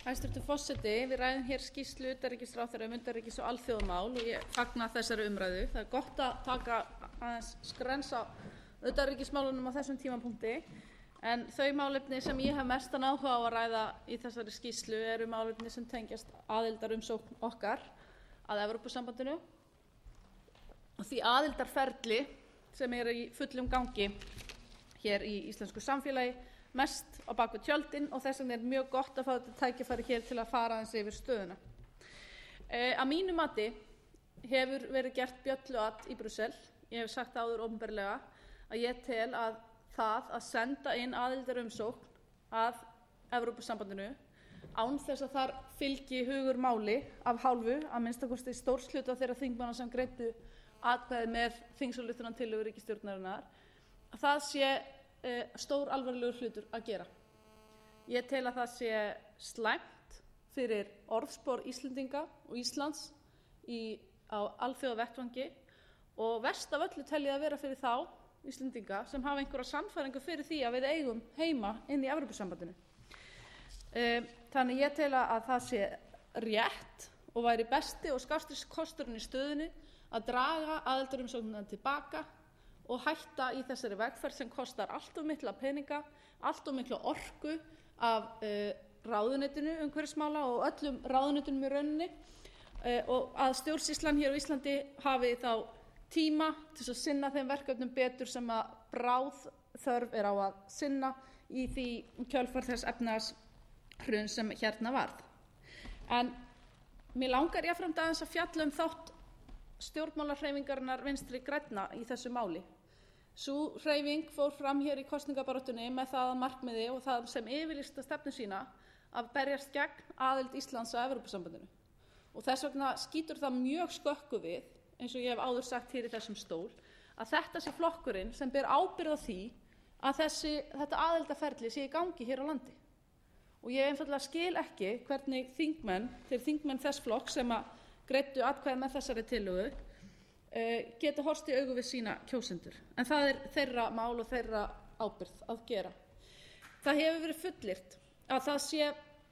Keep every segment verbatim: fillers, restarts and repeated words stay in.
Hæstvirtur forseti, við ræðum hér skýrslu utanríkisráðherra um utanríkis- og alþjóðamál og ég fagna þessari umræðu. Það er gott að taka aðeins skrens á utanríkismálunum á þessum tímapunkti, en þau málefni sem ég hef mestan áhuga á að ræða í þessari skýrslu eru málefni sem tengjast aðildarumsókn okkar að Evrópusambandinu og því aðildarferli sem er í fullum gangi hér í íslensku samfélagi, mest á bak við tjöldin, og þess vegna er mjög gott að fá þetta tækifæri hér til að fara aðeins yfir stöðuna. E, að mínu mati hefur verið gert bjölluat í Brussel. Ég hef sagt áður opinberlega að ég tel að það að senda inn aðildarumsókn að Evrópusambandinu án þess að þar fylgi hugur máli af hálfu að minnsta kosti stórs hluta þeirra þingmanna sem greiddu atkvæði með þingsályktunartillögu ríkisstjórnarinnar, að það sé Uh, stór alvarlegur hlutur að gera. Ég tel að það sé slæmt fyrir orðspor Íslendinga og Íslands í, á alþjóðavettvangi og verst af öllu tel ég að vera fyrir þá Íslendinga sem hafa einhverja sannfæringu fyrir því að við eigum heima inn í Evrópusambandinu. Uh, þannig ég tel að það sé rétt og væri besti og skásti kosturinn í stöðunni að draga aðildarumsóknina tilbaka og hætta í þessari vegferð sem kostar allt of mikla peninga, allt of mikla orku af uh, ráðuneytinu umhverfismála og öllum ráðuneytunum í rauninni uh, og að stjórnsýslan hér á Íslandi hafi þá tíma til að sinna þeim verkefnum betur sem að bráð þörf er á að sinna í því kjölfar þess efnahagshrun sem hérna varð. En mér langar jafnframt aðeins að fjalla um þátt stjórnmálahreyfingarinnar Vinstri grænna í þessu máli. Sú hreyfing fór fram hér í kosningabaráttunni með það að markmiði og það sem yfirlýsta stefnu sína að berjast gegn aðild Íslands að Evrópusambandinu. Og þess vegna skýtur það mjög skökku við, eins og ég hef áður sagt hér í þessum stól, að þetta sé flokkurinn sem ber ábyrgð á því að þessi, þetta aðildarferli sé í gangi hér á landi. Og ég einfaldlega skil ekki hvernig þingmenn, þeir þingmenn þess flokk sem að greiddu atkvæði með þessari tillögu, Uh, geta horfst í augu við sína kjósendur. En það er þeirra mál og þeirra ábyrgð að gera. Það hefur verið fullyrt að það sé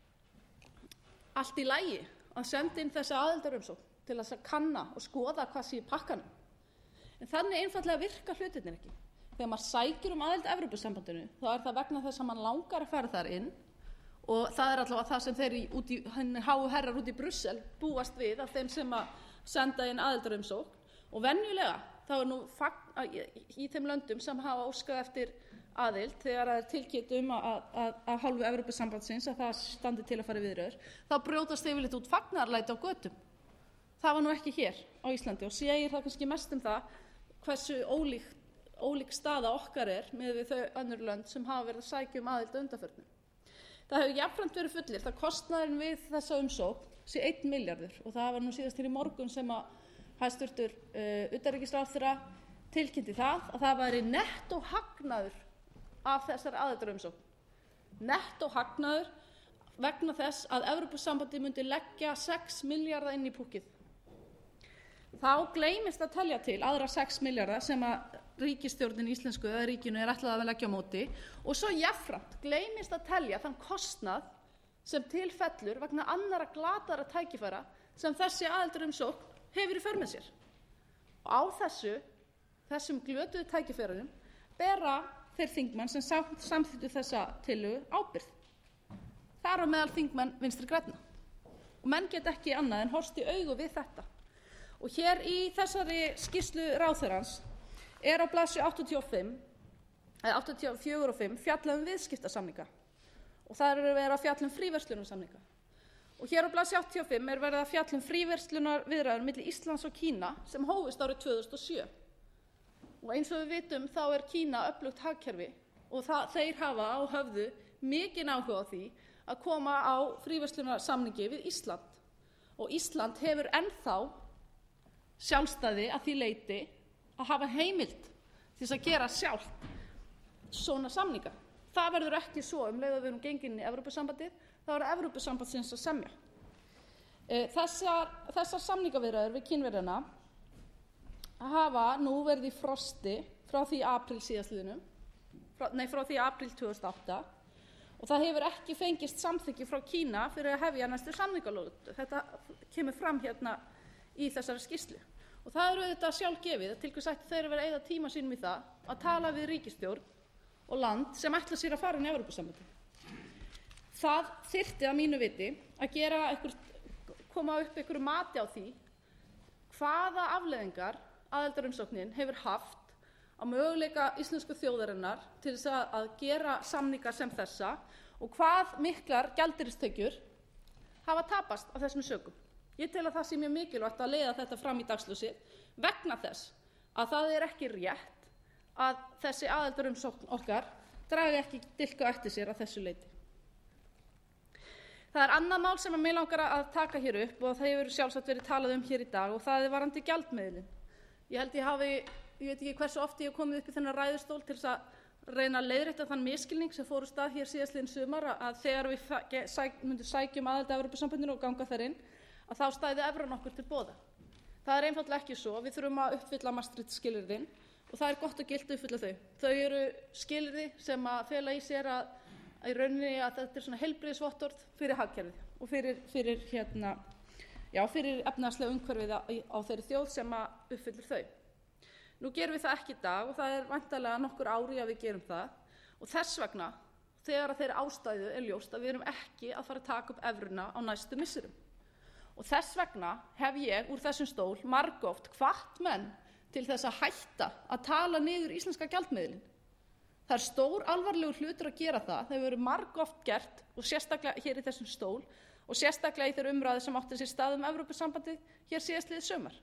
allt í lagi að senda inn þessa aðildarumsókn til að kanna og skoða hvað sé í pakkanum. En þannig einfaldlega virka hlutirnir ekki. Þegar maður sækir um aðild að Evrópusambandinu, þá er það vegna þess að mann langar að fara þar inn og það er allavega það sem þeir út í, henni háu herrar út í Brussel búast við af þeim sem að senda inn aðildarumsókn. Og venjulega þá er nú fagn, í þeim löndum sem hafa óskað eftir aðild þegar það er tilkynnt um að, að, að hálfu Evrópusambandsins að það standi til að fara viðræður, þá brjótast yfirleitt út fagnaðarlæti á götum. Það var nú ekki hér á Íslandi og segir það kannski mest um það hversu ólík, ólík staða okkar er með við þau önnur lönd sem hafa verið að sækja um aðild að undanförnu. Það hefur jafnframt verið fullyrt að kostnaðurinn við þessa umsókn sé einn milljarður og það var nú síðast hér í morgun sem að hæstvirtur uh, utanríkisráðherra tilkynnti það að það væri nettó hagnaður af þessari aðildarumsókn. Nettó hagnaður vegna þess að Evrópusambandið myndi leggja sex milljarða inn í púkkið. Þá gleymist að telja til aðra sex milljarða sem að ríkisstjórnin íslensku eða ríkinu er ætlað að leggja á móti og svo jafnframt gleymist að telja þann kostnað sem til fellur vegna annarra glataðra tækifæra sem þessi aðildarumsókn hefur í för með sér. Og á þessu, þessum glötuðu tækifærunum bera þeir þingmenn sem samþykktu þessa tillögu ábyrgð. Þar á meðal þingmenn Vinstri grænna. Og menn get ekki annað en horfst í augu við þetta. Og hér í þessari skýrslu ráðherrans er á blaðsíðu áttatíu og fimm, eða áttatíu og fjögur og fimm fjallað um viðskiptasamninga. Og það eru verið að fjalla um fríverslunarsamninga. Og hér á blaðsíðu áttatíu og fimm er verið að fjalla um fríverslunarviðræður milli Íslands og Kína sem hófust árið tvö þúsund og sjö. Og eins og við vitum þá er Kína öflugt hagkerfi og það, þeir hafa á höfðu mikinn áhuga á því að koma á fríverslunarsamningi við Ísland. Og Ísland hefur ennþá sjálfstæði að því leyti að hafa heimild til þess að gera sjálft svona samninga. Það verður ekki svo um leið að við erum gengin í Evrópusambandið, þá er Evrópusambandsins að semja. Þessar, þessar samningaviðræður við Kínverjana hafa nú verið í frosti frá því apríl síðastliðnum, frá, nei frá því apríl tvö þúsund og átta og það hefur ekki fengist samþykki frá Kína fyrir að hefja næstu samningalótu. Þetta kemur fram hérna í þessari skýrslu. Og það er auðvitað sjálfgefið að til hvers ættu þeir að vera að eyða tíma sínum í það að tala við ríkisstjórn og land sem ætla sér að fara inn í Evrópusambandið. Það þyrfti að mínu viti að gera einhver, koma upp einhverju mati á því hvaða afleiðingar aðildarumsóknin hefur haft á möguleika íslensku þjóðarinnar til þess að, að gera samninga sem þessa og hvað miklar gjaldeyristekjur hafa tapast af þessum sökum. Ég tel að það sé mjög mikilvægt að leiða þetta fram í dagsljósið vegna þess að það er ekki rétt að þessi aðildarumsókn okkar dragi ekki dilka eftir sér að þessu leyti. Það er annað mál sem að mig langar að taka hér upp og það hefur sjálfsagt verið talað um hér í dag og það er varðandi gjaldmiðilinn. Ég held ég hafi, ég veit ekki hversu oft ég hef komið upp í þennan ræðustól til þess að reyna að leiðrétta þann misskilning sem fór úr stað hér síðastliðin sumar að þegar við sæk, myndum sækjum aðild að Evrópusambandinu og ganga þar inn að þá stæði evran okkur til boða. Það er einfaldlega ekki svo. Við þurfum að uppfylla Maastricht-skilyrðin og það er gott og gilt að uppfylla þau. Þau eru skilyrði sem að fela í sér að, að í rauninni að þetta er svona heilbrigðisvottorð fyrir hagkerfið og fyrir, fyrir, hérna, já, fyrir efnahagslega umhverfið á, á þeirri þjóð sem að uppfyllir þau. Nú gerum við það ekki í dag og það er væntanlega nokkur ári að við gerum það og þess vegna þegar að þeirri ástæðu er ljóst að við erum ekki að fara að taka upp evruna á næstu misserum. Og þess vegna hef ég úr þessum stól margoft hvatt menn til þess að hætta að tala niður íslenska gjaldmiðilinn. Það er stór alvarlegur hlutur að gera það. Það hefur verið margoft gert og sérstaklega hér í þessum stól og sérstaklega í þeirri umræðu sem átti sér stað um Evrópusambandið hér síðastliðið sumar.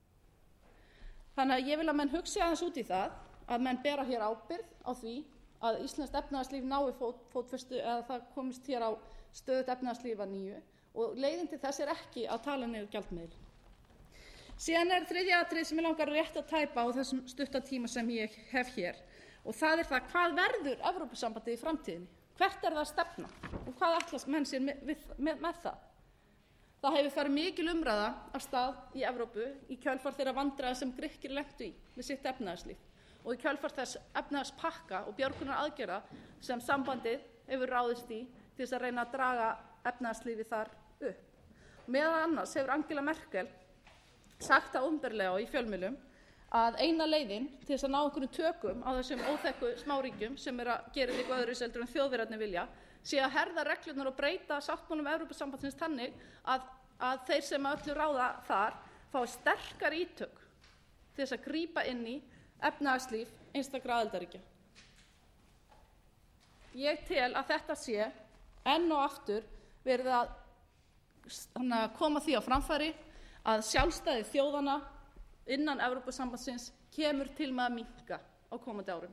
Þannig að ég vil að menn hugsi aðeins út í það að menn bera hér ábyrgð á því að íslenskt efnahagslíf nái fót, fótfestu eða það komist hér á stöðugt efnahagslíf að nýju. Og leiðin til þess er ekki að tala niður gjaldmiðil. Síðan er þriðja atriði sem ég langar rétt að tæpa á þessum stutta tíma sem ég hef hér og það er það hvað verður Evrópusambandið í framtíðinni? Hvert er það að stefna og hvað ætlast menn sér með, með, með, með það? Það hefur farið mikil umræða af stað í Evrópu í kjölfar þeirra vandræða sem Grikkir lentu í með sitt efnahagslíf og í kjölfar þess efnahagspakka og björgunar aðgerða sem sambandið hefur ráðist í til þess að reyna að draga efnahagslífið þar upp. Meðal annars hefur Angela Merkel sagt það opinberlega og í fjölmiðlum að eina leiðin til þess að ná einhverjum tökum á þessum óþekku smáríkjum sem er að gera líka öðru seldur en Þjóðverjarnir vilja sé að herða reglurnar og breyta sáttmálum Evrópusambandsins þannig að, að þeir sem öllu ráða þar fái sterkar ítök til þess að grípa inn í efnahagslíf einstakra aðildarríkja. Ég tel að þetta sé enn og aftur verið að koma því á framfæri að sjálfstæði þjóðanna innan Evrópusambandsins kemur til með að minnka á komandi árum.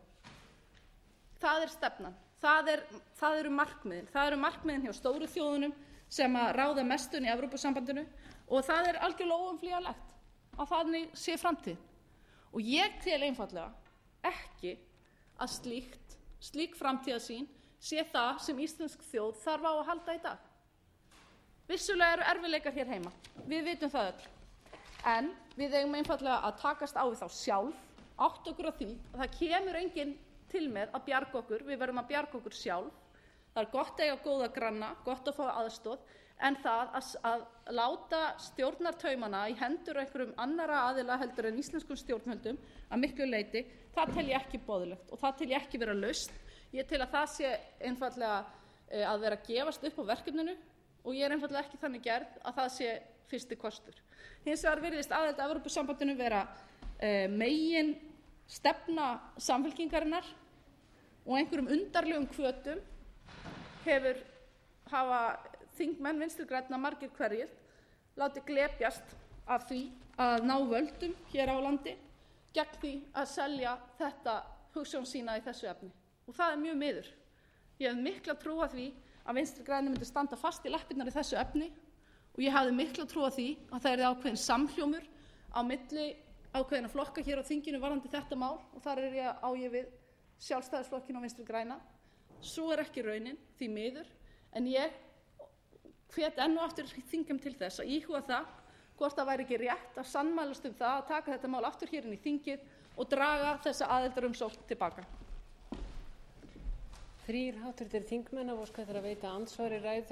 Það er stefnan, það, er, það eru markmiðin, það eru markmiðin hjá stóru þjóðunum sem að ráða mestun í Evrópusambandinu og það er algjörlega óumflýjanlegt að þannig sé framtíð. Og ég tel einfaldlega ekki að slíkt, slík framtíðarsýn sé það sem íslensk þjóð þarf á að halda í dag. Vissulega eru erfiðleikar hér heima, við vitum það öll, en við eigum einfaldlega að takast á við þá sjálf, átt okkur á því að það kemur enginn til með að bjarga okkur, við verðum að bjarga okkur sjálf. Það er gott að eiga góða granna, gott að fá aðstoð, en það að, að láta stjórnartaumana í hendur einhverjum annara aðila heldur en íslenskum stjórnvöldum að miklu leyti, það tel ég ekki boðlegt og það tel ég ekki vera lausn. Ég tel að það sé einfaldlega e, að vera að gefast upp á verkefninu og ég er einfaldlega ekki þannig gerð að það sé fyrsti kostur. Hins vegar virðist aðild að Evrópusambandinu vera e, megin stefna samfylkingarinnar og einhverjum undarlegum hvötum hefur hafa þingmenn Vinstri grænna margir hverjir látið glepjast af því að ná völdum hér á landi gegn því að selja þetta hugsjón sína í þessu efni. Og það er mjög miður. Ég hef mikla trú á því að Vinstri grænir myndi standa fast í lappirnar í þessu efni og ég hafði mikla trú á því að það er ákveðin samhljómur á milli ákveðina flokka hér á þinginu varðandi þetta mál og þar er ég á ég við Sjálfstæðisflokkinn og Vinstri græna. Svo er ekki raunin því miður en ég hvet enn og aftur þingum til þess að íhuga það hvort það væri ekki rétt að sannmælast um það að taka þetta mál aftur hér inn í þingið og draga þessa aðildarumsókn tilbaka. þrír háttvirtir þingmenn hafa óskað eftir að veita andsvar í ræðu